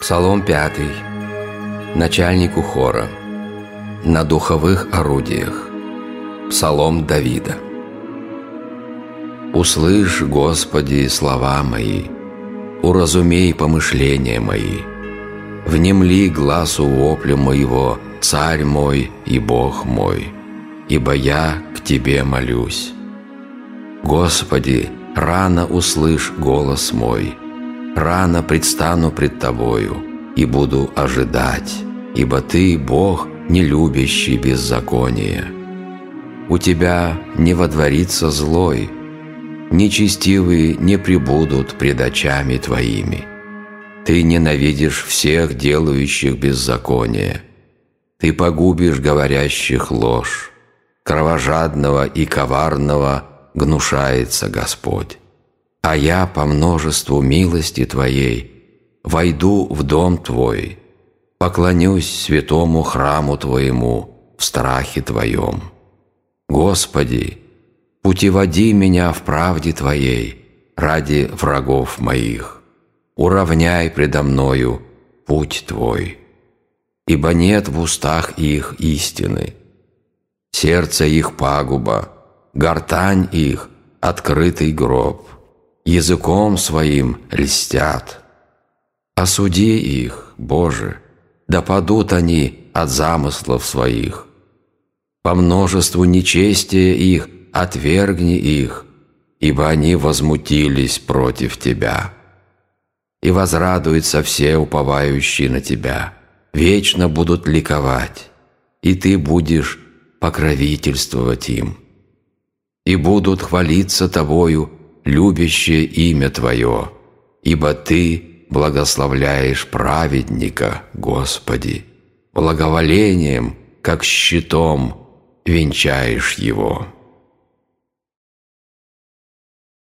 Псалом 5. Начальнику хора. На духовых орудиях. Псалом Давида. «Услышь, Господи, слова мои, уразумей помышления мои. Внемли гласу вопля моего, Царь мой и Бог мой, ибо я к Тебе молюсь. Господи, рано услышь голос мой, рано предстану пред Тобою и буду ожидать, ибо Ты, Бог, не любящий беззакония. У Тебя не водворится злой, нечестивые не пребудут пред очами Твоими. Ты ненавидишь всех делающих беззаконие. Ты погубишь говорящих ложь. Кровожадного и коварного гнушается Господь. А я по множеству милости Твоей войду в дом Твой, поклонюсь святому храму Твоему в страхе Твоем. Господи, путеводи меня в правде Твоей ради врагов моих. Уравняй предо мною путь Твой, ибо нет в устах их истины. Сердце их пагуба, гортань их открытый гроб, языком своим льстят. Осуди их, Боже, да падут они от замыслов своих. По множеству нечестия их отвергни их, ибо они возмутились против Тебя. И возрадуются все уповающие на Тебя, вечно будут ликовать, и Ты будешь покровительствовать им. И будут хвалиться Тобою любящее имя Твое, ибо Ты благословляешь праведника, Господи, благоволением, как щитом, венчаешь его».